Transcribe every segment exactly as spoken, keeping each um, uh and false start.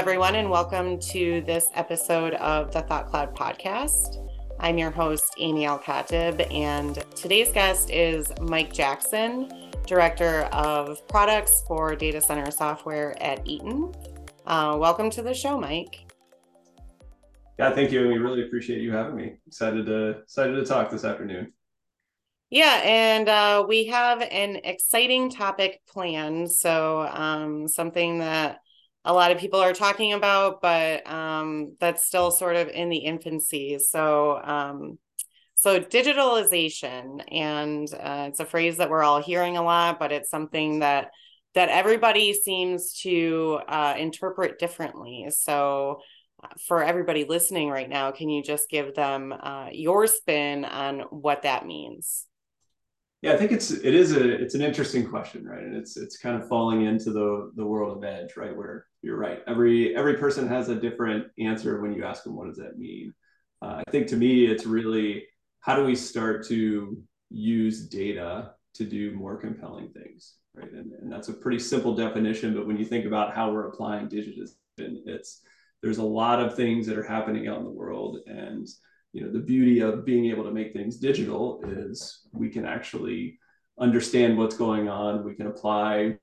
everyone, and welcome to this episode of the Thought Cloud podcast. I'm your host, Amy Al-Khatib, and today's guest is Mike Jackson, Director of Products for Data Center Software at Eaton. Uh, welcome to the show, Mike. Yeah, thank you. And we really appreciate you having me. Excited to excited to talk this afternoon. Yeah, and uh, we have an exciting topic planned. So um, something that a lot of people are talking about, but um, that's still sort of in the infancy. So, um, so digitalization, and uh, it's a phrase that we're all hearing a lot, but it's something that that everybody seems to uh, interpret differently. So, uh, for everybody listening right now, can you just give them uh, your spin on what that means? Yeah, I think it's it is a it's an interesting question, right? And it's it's kind of falling into the the world of edge, right? Where you're right. Every every person has a different answer when you ask them what does that mean. Uh, I think to me, it's really how do we start to use data to do more compelling things, right? And, and that's a pretty simple definition, but when you think about how we're applying digitization, it's there's a lot of things that are happening out in the world, and you know the beauty of being able to make things digital is we can actually understand what's going on. We can apply,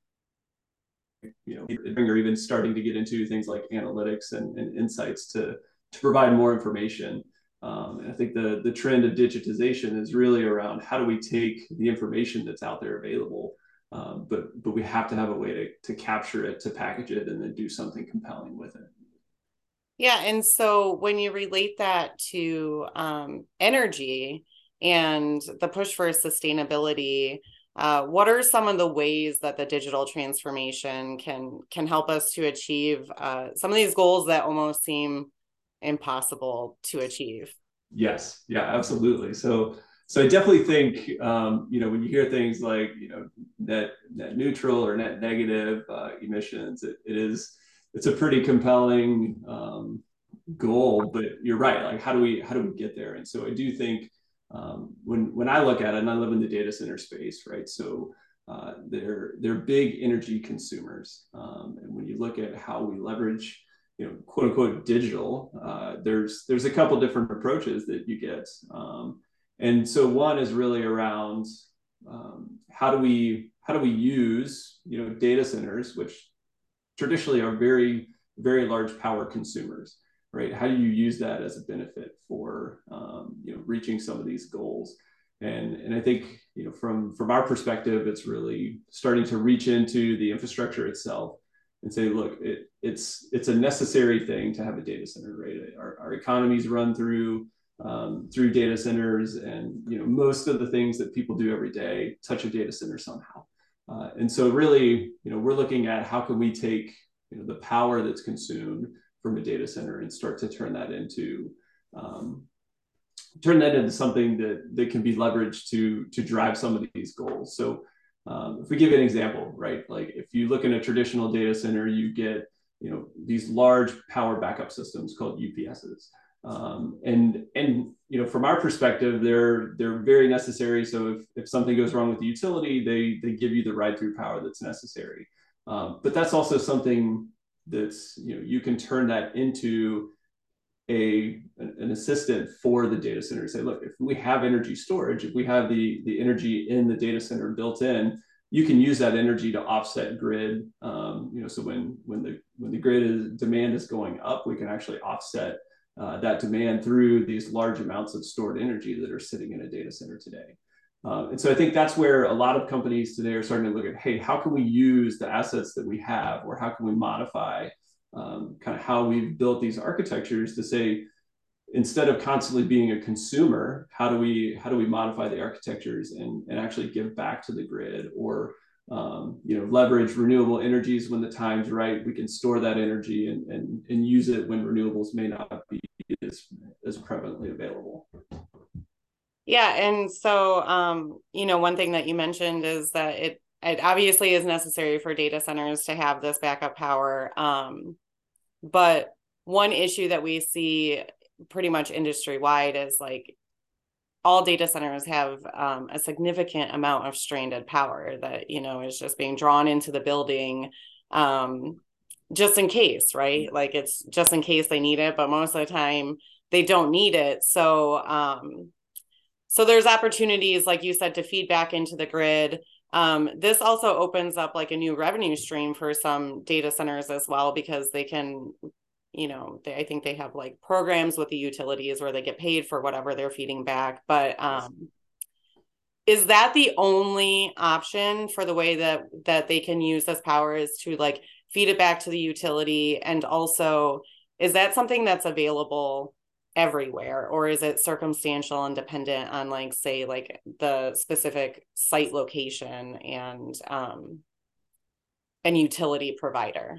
you know, or even starting to get into things like analytics and, and insights to to provide more information. Um, and I think the the trend of digitization is really around how do we take the information that's out there available, um, but but we have to have a way to to capture it, to package it, and then do something compelling with it. Yeah, and so when you relate that to um, energy and the push for sustainability, uh, what are some of the ways that the digital transformation can can help us to achieve uh, some of these goals that almost seem impossible to achieve? Yes, yeah, absolutely. So, so I definitely think um, you know when you hear things like you know net net neutral or net negative uh, emissions, it, it is it's a pretty compelling um, goal. But you're right. Like, how do we how do we get there? And so I do think um, when when I look at it, and I live in the data center space, right? So uh, they're they're big energy consumers, um, and when you look at how we leverage you know, quote unquote digital, uh, there's there's a couple different approaches that you get, um, and so one is really around um, how do we how do we use you know data centers, which traditionally are very very large power consumers, right? How do you use that as a benefit for um, you know reaching some of these goals? And and I think you know from from our perspective, it's really starting to reach into the infrastructure itself and say, look, it, it's it's a necessary thing to have a data center, right? Our, our economies run through um, through data centers, and you know most of the things that people do every day touch a data center somehow. Uh, and so, really, you know, we're looking at how can we take you know the power that's consumed from a data center and start to turn that into um, turn that into something that that can be leveraged to to drive some of these goals. So um, if we give an example, right, like if you look in a traditional data center, you get you know these large power backup systems called U P Ss, um, and and you know from our perspective, they're they're very necessary. So if if something goes wrong with the utility, they they give you the ride through power that's necessary. Um, but that's also something that's you know you can turn that into a an assistant for the data center. Say, look, if we have energy storage, if we have the the energy in the data center built in, you can use that energy to offset grid. Um, you know, so when when the when the grid is, demand is going up, we can actually offset uh, that demand through these large amounts of stored energy that are sitting in a data center today. Uh, and so I think that's where a lot of companies today are starting to look at, hey, how can we use the assets that we have, or how can we modify um, kind of how we've built these architectures to say, instead of constantly being a consumer, how do we how do we modify the architectures and, and actually give back to the grid, or um, you know leverage renewable energies when the time's right. We can store that energy and and, and use it when renewables may not be as, as prevalently available. Yeah, and so um, you know, one thing that you mentioned is that it it obviously is necessary for data centers to have this backup power. Um, but one issue that we see pretty much industry wide is like all data centers have um, a significant amount of stranded power that you know is just being drawn into the building, um, just in case, right? Like it's just in case they need it, but most of the time they don't need it. So, um, so there's opportunities, like you said, to feed back into the grid. Um, this also opens up like a new revenue stream for some data centers as well, because they can, you know, they, I think they have like programs with the utilities where they get paid for whatever they're feeding back. But um, is that the only option for the way that that they can use this power, is to like feed it back to the utility? And also, is that something that's available everywhere, or is it circumstantial and dependent on, like, say, like the specific site location and um and utility provider?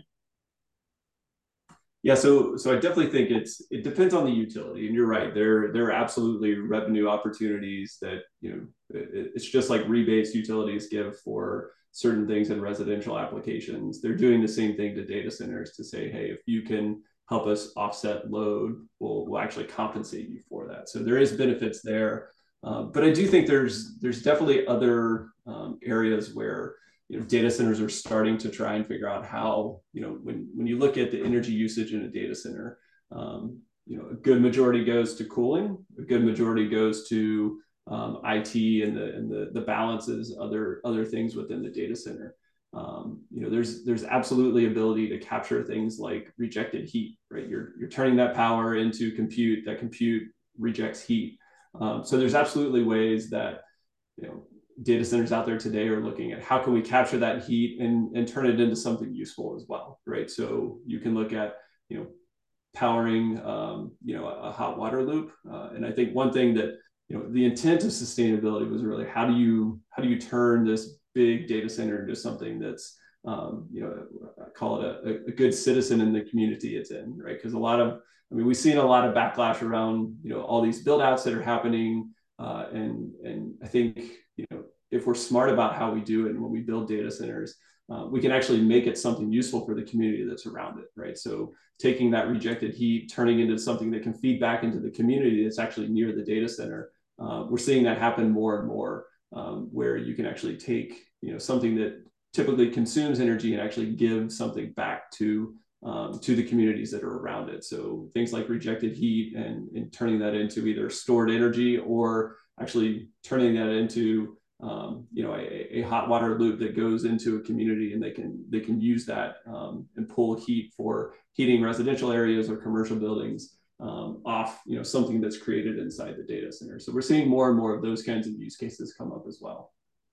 Yeah, so so I definitely think it's it depends on the utility, and you're right. There there are absolutely revenue opportunities that, you know, it, it's just like rebates utilities give for certain things in residential applications. They're doing the same thing to data centers to say, hey, if you can help us offset load, we'll we'll actually compensate you for that. So there is benefits there, uh, but I do think there's there's definitely other um, areas where, you know, data centers are starting to try and figure out how, you know, when, when you look at the energy usage in a data center, um, you know, a good majority goes to cooling, a good majority goes to um, I T and the and the the balances, other other things within the data center. Um, you know, there's there's absolutely ability to capture things like rejected heat, right? You're you're turning that power into compute. That compute rejects heat. Um, so there's absolutely ways that, you know, data centers out there today are looking at how can we capture that heat and, and turn it into something useful as well, right? So you can look at, you know, powering, um, you know, a, a hot water loop. Uh, and I think one thing that, you know, the intent of sustainability was really how do you, how do you turn this big data center into something that's, um, you know, I call it a, a good citizen in the community it's in, right? Because a lot of, I mean, we've seen a lot of backlash around, you know, all these build outs that are happening. Uh, and, and I think, you know, if we're smart about how we do it and when we build data centers, uh, we can actually make it something useful for the community that's around it, right? So taking that rejected heat, turning into something that can feed back into the community that's actually near the data center. Uh, we're seeing that happen more and more, um, where you can actually take, you know, something that typically consumes energy and actually give something back to um, to the communities that are around it. So things like rejected heat and, and turning that into either stored energy or actually turning that into um, you know, a, a hot water loop that goes into a community, and they can they can use that um, and pull heat for heating residential areas or commercial buildings um, off, you know, something that's created inside the data center. So we're seeing more and more of those kinds of use cases come up as well.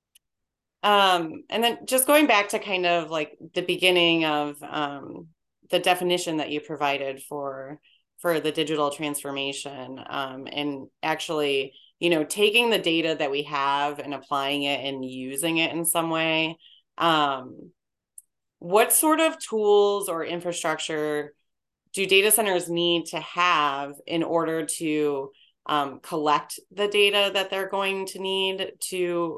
Um, and then just going back to kind of like the beginning of um, the definition that you provided for for the digital transformation, um, and actually, you know, taking the data that we have and applying it and using it in some way. Um, what sort of tools or infrastructure do data centers need to have in order to um, collect the data that they're going to need to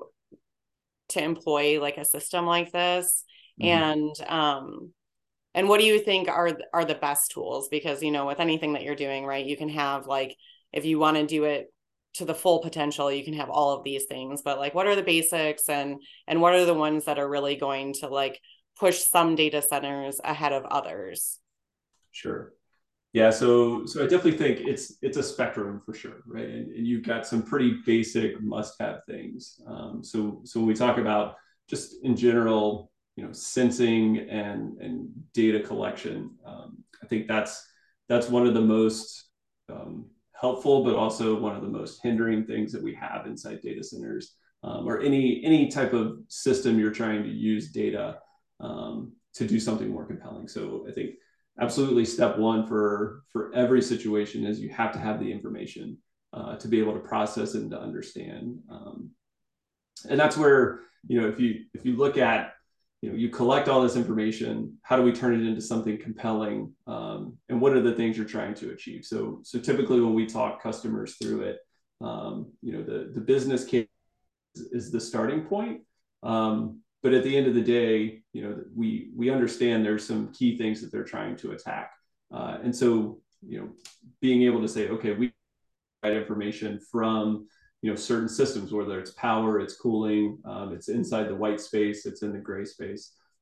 to employ like a system like this? Mm-hmm. And um and what do you think are are the best tools? Because, you know, with anything that you're doing, right, you can have, like, if you want to do it to the full potential, you can have all of these things, but like what are the basics, and and what are the ones that are really going to like push some data centers ahead of others? Sure. Yeah, so so I definitely think it's it's a spectrum for sure, right? And, and you've got some pretty basic must-have things. Um, so so when we talk about just in general, you know, sensing and and data collection, um, I think that's that's one of the most um, helpful, but also one of the most hindering things that we have inside data centers, um, or any any type of system you're trying to use data um, to do something more compelling. So I think absolutely step one for for every situation is you have to have the information uh, to be able to process and to understand, um, and that's where, you know, if you if you look at, you know, you collect all this information, how do we turn it into something compelling, um, and what are the things you're trying to achieve? So so typically when we talk customers through it, um, you know, the the business case is, is the starting point. Um, but at the end of the day, you know, we we understand there's some key things that they're trying to attack, uh, and so, you know, being able to say, okay, we get information from, you know, certain systems, whether it's power, it's cooling, um, it's inside the white space, it's in the gray space.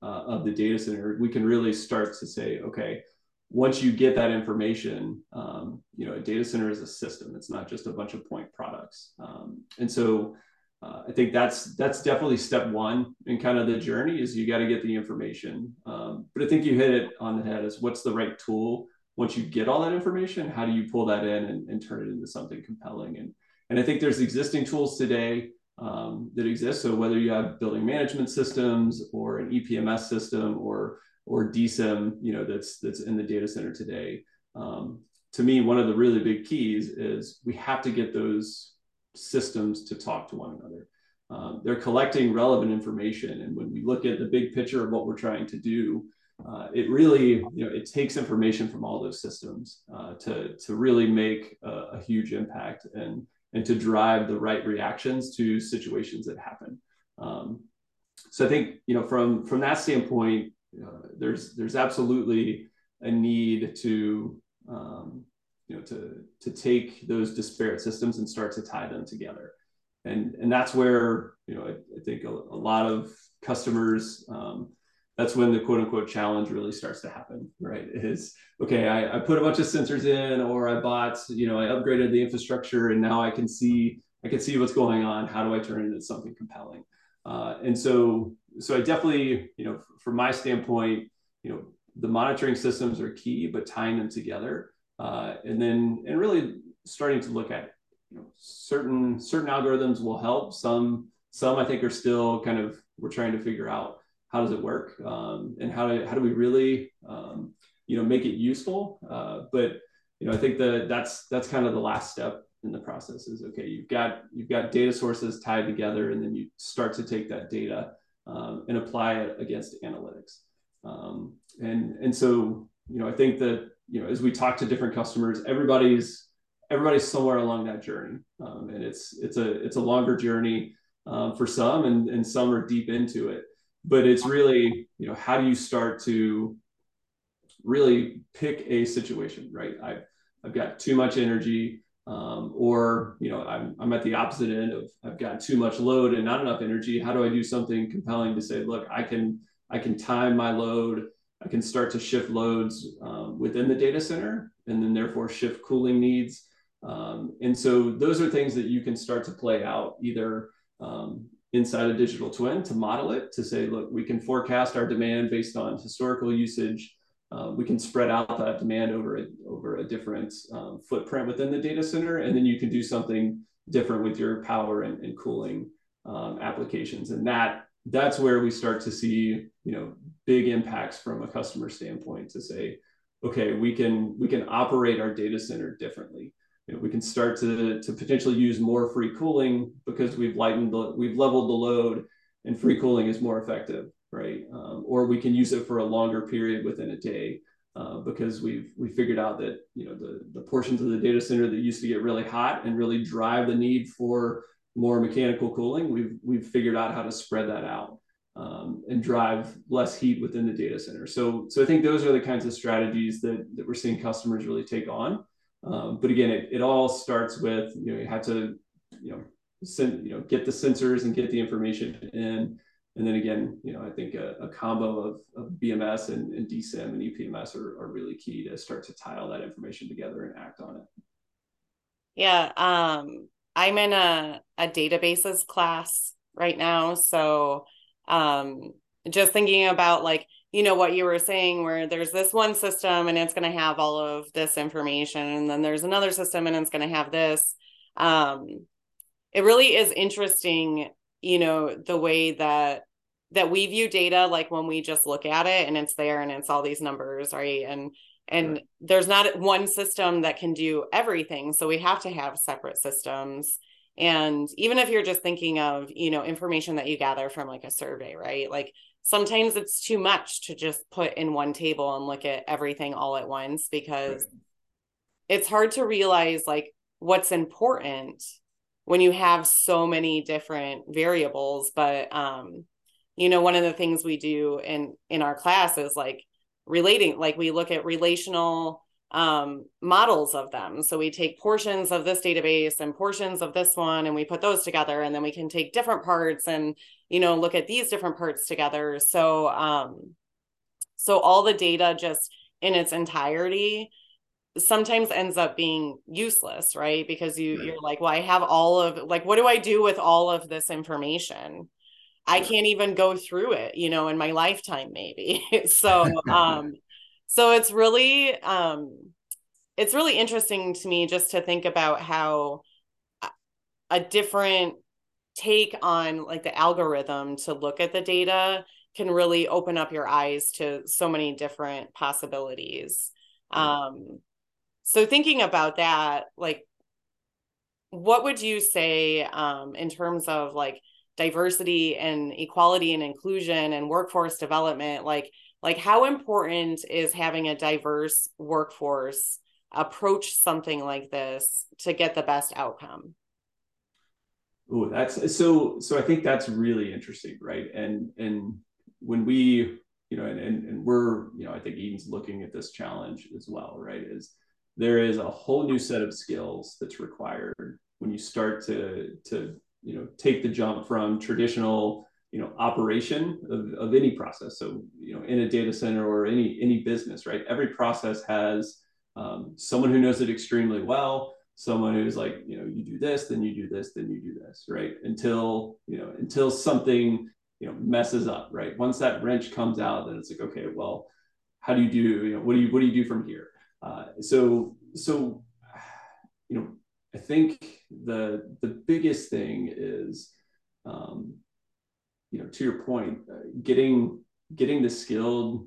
uh, of the data center, we can really start to say, okay, once you get that information, um, you know, a data center is a system. It's not just a bunch of point products. Um, and so uh, I think that's that's definitely step one in kind of the journey is you got to get the information. Um, but I think you hit it on the head is what's the right tool once you get all that information, how do you pull that in and, and turn it into something compelling? And, and I think there's existing tools today um, that exist. So whether you have building management systems or an E P M S system or or D SIM, you know, that's that's in the data center today. Um, to me, one of the really big keys is we have to get those systems to talk to one another. Um, they're collecting relevant information, and when we look at the big picture of what we're trying to do, uh, it really, you know, it takes information from all those systems uh, to to really make a, a huge impact and and to drive the right reactions to situations that happen. Um, so I think, you know, from from that standpoint, uh, there's there's absolutely a need to um, you know to to take those disparate systems and start to tie them together, and and that's where, you know, I, I think a, a lot of customers, um, that's when the quote unquote challenge really starts to happen, right? Is okay, I, I put a bunch of sensors in, or I bought, you know, I upgraded the infrastructure, and now I can see I can see what's going on. How do I turn it into something compelling? Uh, and so, so I definitely, you know, from my standpoint, you know, the monitoring systems are key, but tying them together, uh, and then, and really starting to look at, you know, certain certain algorithms will help. Some, some I think are still kind of, we're trying to figure out how does it work, um, and how do how do we really, um, you know, make it useful. Uh, but you know, I think that that's that's kind of the last step in the process is, okay, you've got you've got data sources tied together, and then you start to take that data um, and apply it against analytics. Um, and and so, you know, I think that, you know, as we talk to different customers, everybody's everybody's somewhere along that journey, um, and it's it's a it's a longer journey um, for some, and and some are deep into it. But it's really, you know, how do you start to really pick a situation, right? I've I've got too much energy. Um, or, you know, I'm, I'm at the opposite end of I've got too much load and not enough energy. How do I do something compelling to say, look, I can I can time my load. I can start to shift loads um, within the data center, and then therefore shift cooling needs. Um, and so those are things that you can start to play out either um, inside a digital twin to model it, to say, look, we can forecast our demand based on historical usage. Uh, we can spread out that demand over a, over a different um, footprint within the data center, and then you can do something different with your power and, and cooling um, applications. And that that's where we start to see, you know, big impacts from a customer standpoint to say, okay, we can we can operate our data center differently. You know, we can start to to potentially use more free cooling because we've lightened the we've leveled the load, and free cooling is more effective. Right, um, or we can use it for a longer period within a day uh, because we've we figured out that, you know, the the portions of the data center that used to get really hot and really drive the need for more mechanical cooling, we've we've figured out how to spread that out um, and drive less heat within the data center. So so I think those are the kinds of strategies that that we're seeing customers really take on. Um, but again, it, it all starts with, you know, you have to, you know, send, you know, get the sensors and get the information in. And then again, you know, I think a, a combo of, of B M S and, and D SIM and E P M S are, are really key to start to tie all that information together and act on it. Yeah, um, I'm in a, a databases class right now. So um, just thinking about, like, you know, what you were saying, where there's this one system and it's going to have all of this information, and then there's another system and it's going to have this. Um, it really is interesting, you know, the way that that we view data, like when we just look at it and it's there and it's all these numbers, right? And and right. There's not one system that can do everything. So we have to have separate systems. And even if you're just thinking of, you know, information that you gather from like a survey, right? Like sometimes it's too much to just put in one table and look at everything all at once, because right. It's hard to realize like what's important when you have so many different variables. But, um, you know, one of the things we do in, in our class is like relating, like we look at relational um, models of them. So we take portions of this database and portions of this one, and we put those together, and then we can take different parts and, you know, look at these different parts together. So, um, so all the data just in its entirety sometimes ends up being useless, right? Because you, Right. you're like, well, I have all of, like, what do I do with all of this information? I Yeah. can't even go through it, you know, in my lifetime, maybe. so, um, so it's really, um, it's really interesting to me just to think about how a different take on like the algorithm to look at the data can really open up your eyes to so many different possibilities. Right. Um, so thinking about that, like, what would you say um, in terms of like diversity and equality and inclusion and workforce development? Like, like how important is having a diverse workforce approach something like this to get the best outcome? Oh, that's so. So I think that's really interesting, right? And and when we, you know, and and, and we're, you know, I think Eden's looking at this challenge as well, right? Is there is a whole new set of skills that's required when you start to to you know take the jump from traditional you know operation of, of any process. So you know in a data center or any any business, right? Every process has um, someone who knows it extremely well, someone who's like, you know, you do this, then you do this, then you do this, right? Until, you know, until something, you know, messes up, right? Once that wrench comes out, then it's like, okay, well, how do you do, you know, what do you, what do you do from here? Uh, so, so, you know, I think the, the biggest thing is, um, you know, to your point, uh, getting, getting the skilled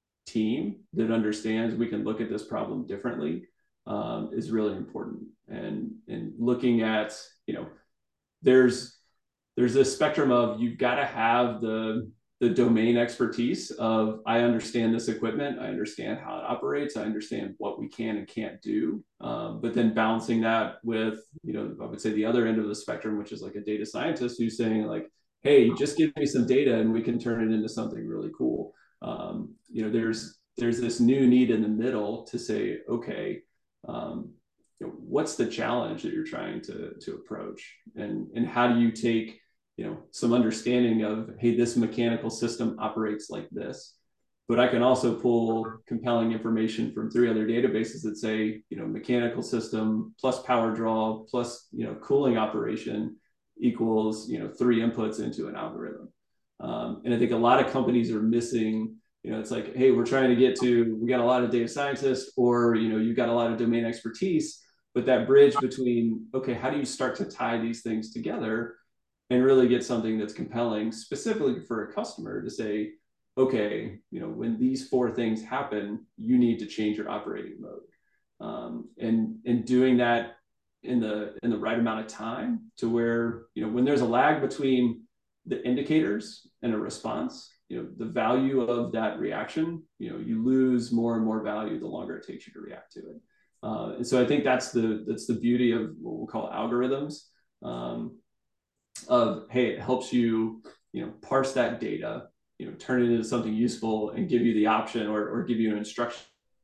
team that understands we can look at this problem differently um, is really important. And and looking at, you know, there's there's a spectrum of you've got to have the the domain expertise of I understand this equipment, I understand how it operates, I understand what we can and can't do. Um, but then balancing that with, you know, I would say the other end of the spectrum, which is like a data scientist who's saying like, hey, just give me some data and we can turn it into something really cool. Um, you know, there's there's this new need in the middle to say, okay, um, you know, what's the challenge that you're trying to to approach, and and how do you take you know some understanding of, hey, this mechanical system operates like this, but I can also pull compelling information from three other databases that say, you know, mechanical system plus power draw plus, you know, cooling operation equals, you know, three inputs into an algorithm. Um, and I think a lot of companies are missing, you know, it's like, hey, we're trying to get to, we got a lot of data scientists, or, you know, you've got a lot of domain expertise, but that bridge between, okay, how do you start to tie these things together and really get something that's compelling specifically for a customer to say, okay, you know, when these four things happen, you need to change your operating mode. Um, and and doing that in the in the right amount of time to where, you know, when there's a lag between the indicators and a response, you know, the value of that reaction, you know, you lose more and more value the longer it takes you to react to it. Uh, and so I think that's the that's the beauty of what we'll call algorithms. Um, of, hey, it helps you, you know, parse that data, you know, turn it into something useful and give you the option, or, or give you an instruction,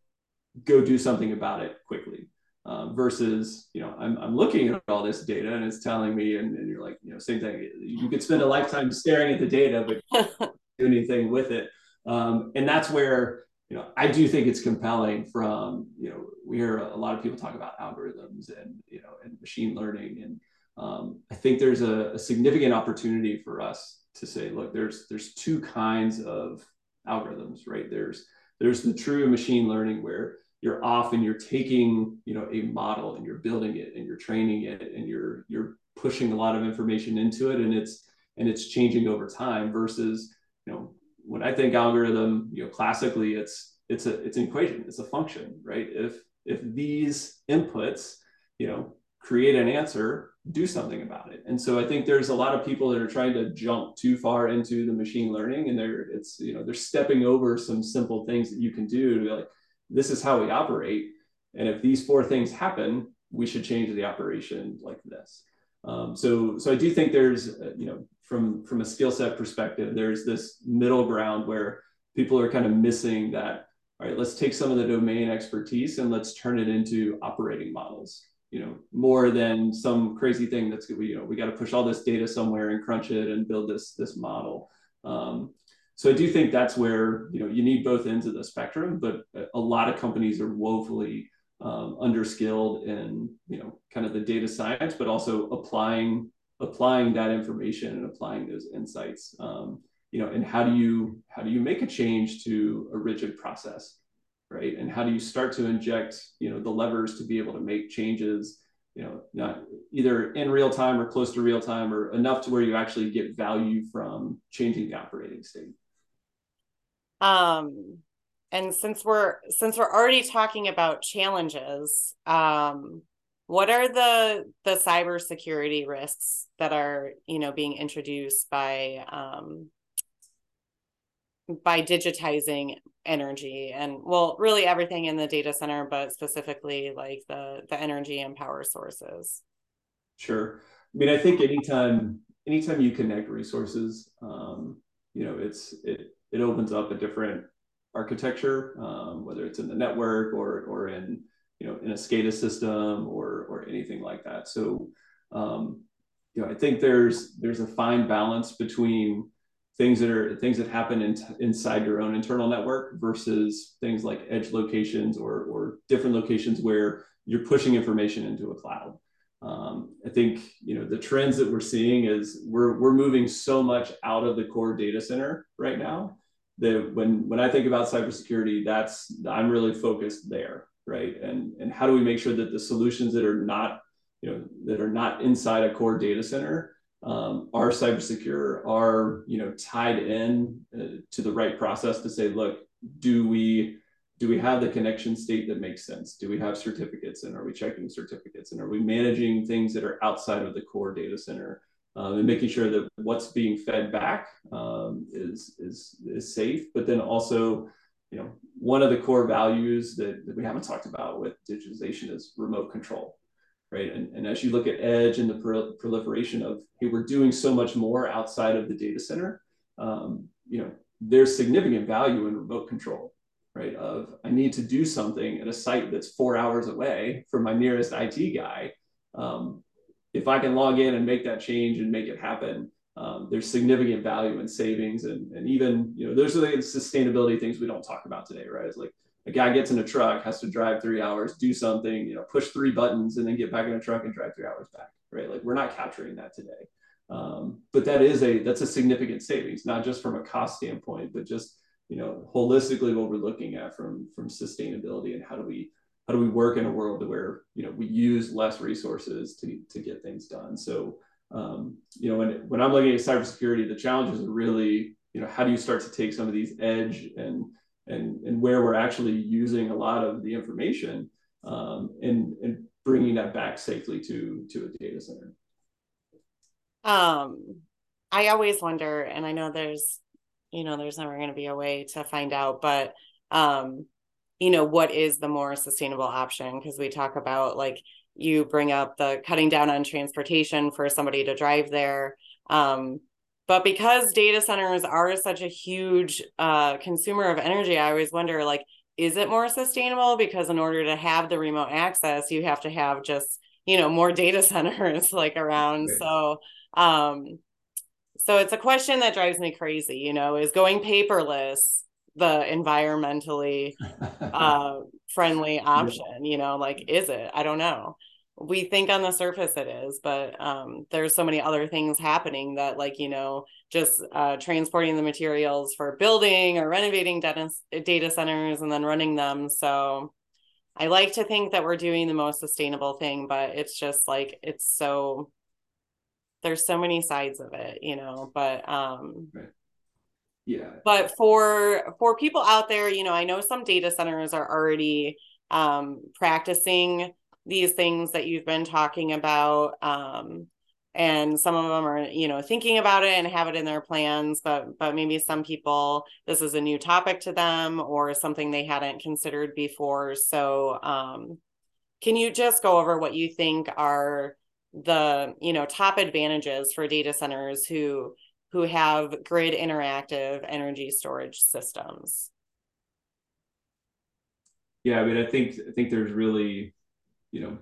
go do something about it quickly. Um, versus, you know, I'm, I'm looking at all this data and it's telling me, and, and you're like, you know, same thing. You could spend a lifetime staring at the data, but do anything with it. Um, and that's where, you know, I do think it's compelling from, you know, we hear a lot of people talk about algorithms and, you know, and machine learning. And um, I think there's a, a significant opportunity for us to say, look, there's, there's two kinds of algorithms, right? There's, there's the true machine learning where you're off and you're taking, you know, a model and you're building it and you're training it and you're, you're pushing a lot of information into it, and it's, and it's changing over time. Versus, you know, when I think algorithm, you know, classically it's, it's a, it's an equation, it's a function, right? If, if these inputs, you know, create an answer, do something about it. And so I think there's a lot of people that are trying to jump too far into the machine learning, and they're, it's, you know, they're stepping over some simple things that you can do to be like, this is how we operate. And if these four things happen, we should change the operation like this. Um, so, so I do think there's, uh, you know, from, from a skill set perspective, there's this middle ground where people are kind of missing that, all right, let's take some of the domain expertise and let's turn it into operating models, you know, more than some crazy thing that's, you know, we got to push all this data somewhere and crunch it and build this, this model. Um, so I do think that's where, you know, you need both ends of the spectrum, but a lot of companies are woefully um, underskilled in, you know, kind of the data science, but also applying, applying that information and applying those insights. Um, you know, and how do you, how do you make a change to a rigid process, right? And how do you start to inject, you know, the levers to be able to make changes, you know, not either in real time or close to real time, or enough to where you actually get value from changing the operating state. Um, and since we're since we're already talking about challenges, um, what are the the cybersecurity risks that are, you know, being introduced by um, by digitizing energy, and well, really everything in the data center, but specifically like the the energy and power sources? Sure. I mean, I think anytime anytime you connect resources, um, you know, it's it it opens up a different architecture, um, whether it's in the network or or in, you know, in a SCADA system or or anything like that. So, um, you know, I think there's there's a fine balance between things that are things that happen in, inside your own internal network versus things like edge locations or or different locations where you're pushing information into a cloud. Um, I think, you know, the trends that we're seeing is we're we're moving so much out of the core data center right now that when when I think about cybersecurity, that's I'm really focused there, right? And and how do we make sure that the solutions that are not, you know, that are not inside a core data center um, are cyber secure, are, you know, tied in uh, to the right process to say, look, do we do we have the connection state that makes sense? Do we have certificates, and are we checking certificates, and are we managing things that are outside of the core data center, um, and making sure that what's being fed back um, is is is safe? But then also, you know, one of the core values that, that we haven't talked about with digitization is remote control, right? And, and as you look at edge and the pro- proliferation of, hey, we're doing so much more outside of the data center, um, you know, there's significant value in remote control, right? Of I need to do something at a site that's four hours away from my nearest I T guy. Um, if I can log in and make that change and make it happen, um, there's significant value in savings, and, and even, you know, those are the sustainability things we don't talk about today, right? It's like a guy gets in a truck, has to drive three hours, do something, you know, push three buttons, and then get back in a truck and drive three hours back, right? Like we're not capturing that today. Um, but that is a that's a significant savings, not just from a cost standpoint, but just, you know, holistically what we're looking at from from sustainability, and how do we how do we work in a world where, you know, we use less resources to to get things done. So um, you know, when when I'm looking at cybersecurity, the challenges are really, you know, how do you start to take some of these edge and and and where we're actually using a lot of the information, um, and and bringing that back safely to to a data center. Um, I always wonder, and I know there's, you know, there's never going to be a way to find out, but, um, you know, what is the more sustainable option? Because we talk about, like, you bring up the cutting down on transportation for somebody to drive there. Um, but because data centers are such a huge uh, consumer of energy, I always wonder, like, is it more sustainable? Because in order to have the remote access, you have to have just, you know, more data centers like around. Right. So, um, so it's a question that drives me crazy, you know, is going paperless the environmentally uh, friendly Yeah. option, you know, like, is it? I don't know. We think on the surface it is, but um, there's so many other things happening that, like, you know, just uh, transporting the materials for building or renovating data, data centers and then running them. So I like to think that we're doing the most sustainable thing, but it's just like, it's so, there's so many sides of it, you know, but um, Right. Yeah. but for for people out there, you know, I know some data centers are already um, practicing these things that you've been talking about, um, and some of them are, you know, thinking about it and have it in their plans, but but maybe some people, this is a new topic to them or something they hadn't considered before. So um, can you just go over what you think are the, you know, top advantages for data centers who who have grid interactive energy storage systems? Yeah, I mean, I think I think there's really, you know,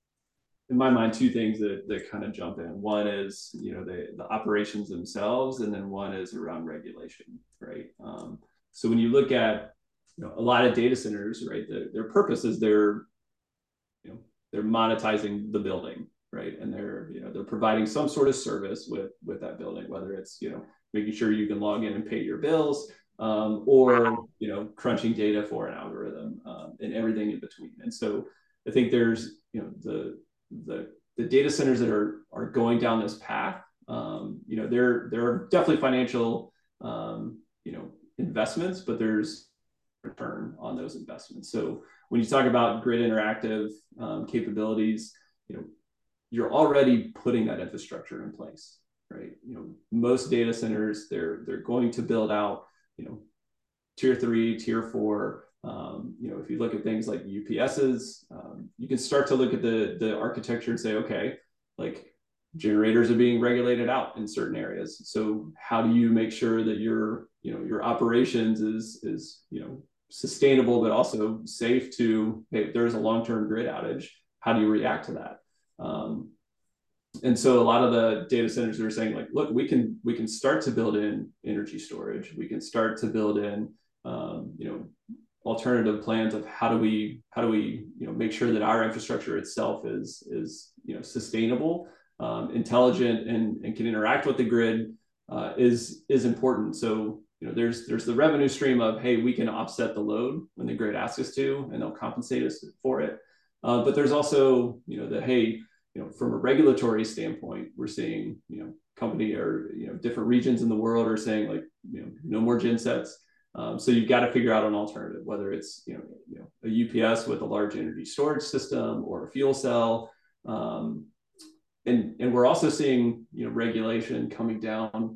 in my mind, two things that that kind of jump in. One is, you know, the the operations themselves, and then one is around regulation, right? Um, so when you look at, you know, a lot of data centers, right, the, their purpose is they're, you know, they're monetizing the building, right, and they're, you know, they're providing some sort of service with with that building, whether it's, you know, making sure you can log in and pay your bills, um, or, you know, crunching data for an algorithm, um, and everything in between. And so I think there's, you know, the the the data centers that are are going down this path, um, you know, there there are definitely financial, um, you know, investments, but there's return on those investments. So when you talk about grid interactive, um, capabilities, you know, you're already putting that infrastructure in place, right? You know, most data centers, they're they're going to build out, you know, tier three, tier four. Um, you know, if you look at things like U P Ss, um, you can start to look at the the architecture and say, okay, like generators are being regulated out in certain areas. So how do you make sure that your, you know, your operations is is you know, sustainable but also safe to, hey, if there's a long-term grid outage, how do you react to that? Um, and so a lot of the data centers are saying, like, look, we can we can start to build in energy storage. We can start to build in, um, you know, alternative plans of how do we how do we, you know, make sure that our infrastructure itself is is, you know, sustainable, um, intelligent, and, and can interact with the grid, uh, is is important. So, you know, there's there's the revenue stream of, hey, we can offset the load when the grid asks us to, and they'll compensate us for it. Uh, but there's also, you know, the, hey, you know, from a regulatory standpoint, we're seeing, you know, company or, you know, different regions in the world are saying, like, you know, no more gen sets. Um, so you've got to figure out an alternative, whether it's, you know, you know, a U P S with a large energy storage system or a fuel cell. Um, and, and we're also seeing, you know, regulation coming down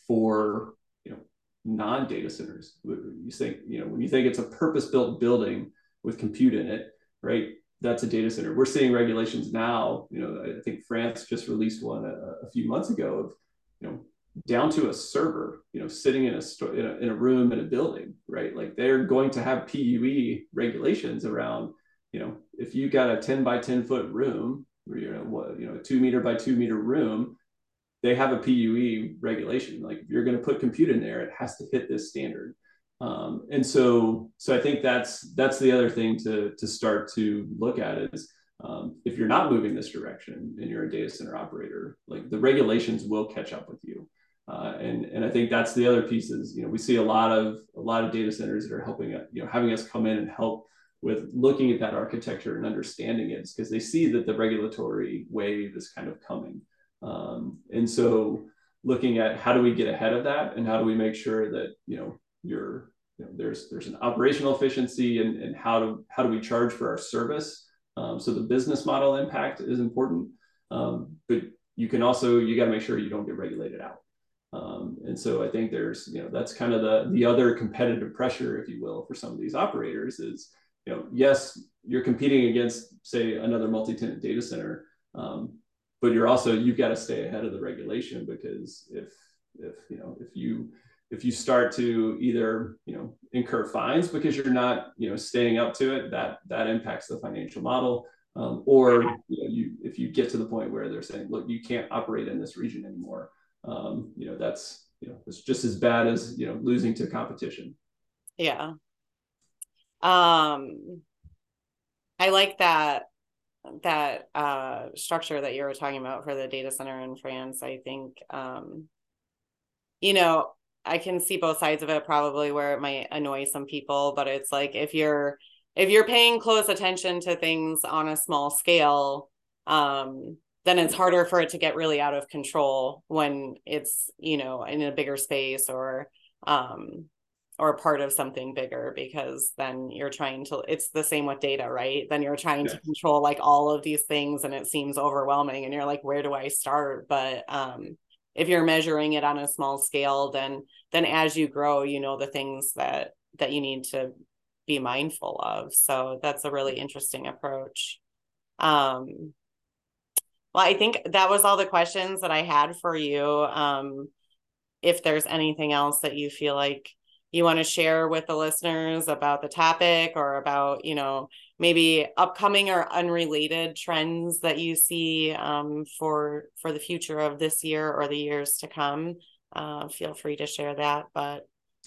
for, you know, non-data centers. You think, you know, when you think it's a purpose-built building with compute in it, right? That's a data center. We're seeing regulations now. You know, I think France just released one a, a few months ago of, you know, down to a server, you know, sitting in a, sto- in a in a room in a building, right? Like they're going to have P U E regulations around, you know, if you got a ten by ten foot room, or, you know, what, you know, a two meter by two meter room, they have a P U E regulation. Like if you're going to put compute in there, it has to hit this standard. Um, and so, so I think that's that's the other thing to to start to look at is, um, if you're not moving this direction and you're a data center operator, like the regulations will catch up with you. Uh, and and I think that's the other piece is, you know, we see a lot of a lot of data centers that are helping, you know, having us come in and help with looking at that architecture and understanding it, because they see that the regulatory wave is kind of coming. Um, and so looking at how do we get ahead of that, and how do we make sure that, you know, you're, you know, there's there's an operational efficiency, and, and how do how do we charge for our service? Um, so the business model impact is important, um, but you can also, you got to make sure you don't get regulated out. Um, and so I think there's, you know, that's kind of the the other competitive pressure, if you will, for some of these operators is, you know, yes, you're competing against, say, another multi-tenant data center, um, but you're also, you've got to stay ahead of the regulation, because if if you know if you if you start to either, you know, incur fines because you're not, you know, staying up to it, that that impacts the financial model. Um, or, you know, you if you get to the point where they're saying, look, you can't operate in this region anymore, um, you know, that's, you know, it's just as bad as, you know, losing to competition. Yeah. Um, I like that that uh structure that you were talking about for the data center in France. I think, um, you know, I can see both sides of it probably, where it might annoy some people, but it's like if you're if you're paying close attention to things on a small scale, um, then it's harder for it to get really out of control when it's, you know, in a bigger space, or um or part of something bigger, because then you're trying to, it's the same with data, right? Then you're trying Yeah. to control like all of these things, and it seems overwhelming, and you're like, where do I start? But um if you're measuring it on a small scale, then then as you grow, you know, the things that that you need to be mindful of. So that's a really interesting approach. Um, well, I think that was all the questions that I had for you. Um, if there's anything else that you feel like you want to share with the listeners about the topic, or about, you know, maybe upcoming or unrelated trends that you see um, for for the future of this year or the years to come, uh, feel free to share that. But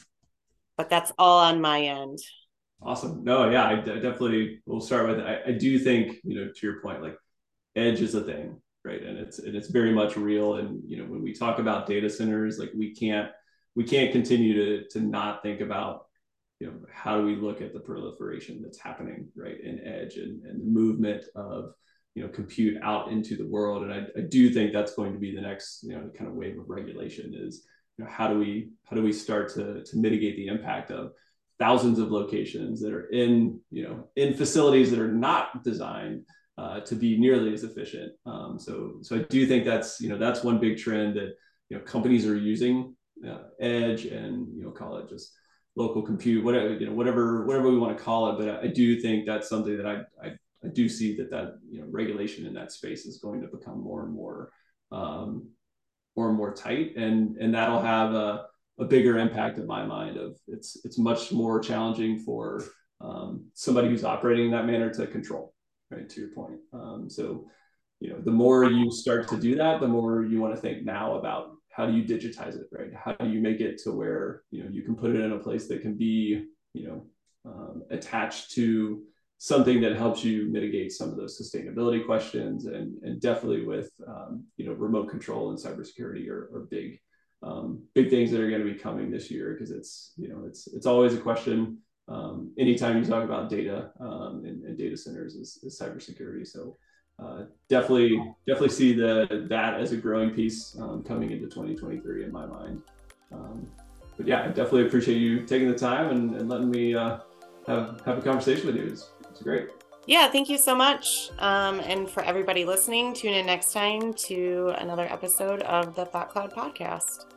but that's all on my end. Awesome. No, yeah, I d- definitely will start with. I, I do think, you know, to your point, like edge is a thing, right? And it's and it's very much real. And you know, when we talk about data centers, like we can't we can't continue to to not think about, you know, how do we look at the proliferation that's happening, right, in edge, and, and the movement of, you know, compute out into the world. And I, I do think that's going to be the next, you know, kind of wave of regulation is, you know, how do we how do we start to to mitigate the impact of thousands of locations that are in, you know, in facilities that are not designed uh, to be nearly as efficient. Um, so, so I do think that's, you know, that's one big trend that, you know, companies are using uh, edge and, you know, call it just local compute, whatever, you know, whatever, whatever we want to call it. But I, I do think that's something that I, I, I do see that that, you know, regulation in that space is going to become more and more, um, more and more tight, and and that'll have a a bigger impact in my mind of it's it's much more challenging for um, somebody who's operating in that manner to control, right, to your point. Um, so, you know, the more you start to do that, the more you want to think now about how do you digitize it, right? How do you make it to where, you know, you can put it in a place that can be, you know, um, attached to something that helps you mitigate some of those sustainability questions, and, and definitely with, um, you know, remote control and cybersecurity are, are big um, big things that are going to be coming this year, because it's, you know, it's it's always a question. Um, anytime you talk about data um, and, and data centers is, is cybersecurity. So uh, definitely definitely see the that as a growing piece um, coming into twenty twenty-three in my mind. Um, but yeah, I definitely appreciate you taking the time and, and letting me uh, have have a conversation with you. It's, it's great. Yeah, thank you so much. Um, and for everybody listening, tune in next time to another episode of the Thought Cloud podcast.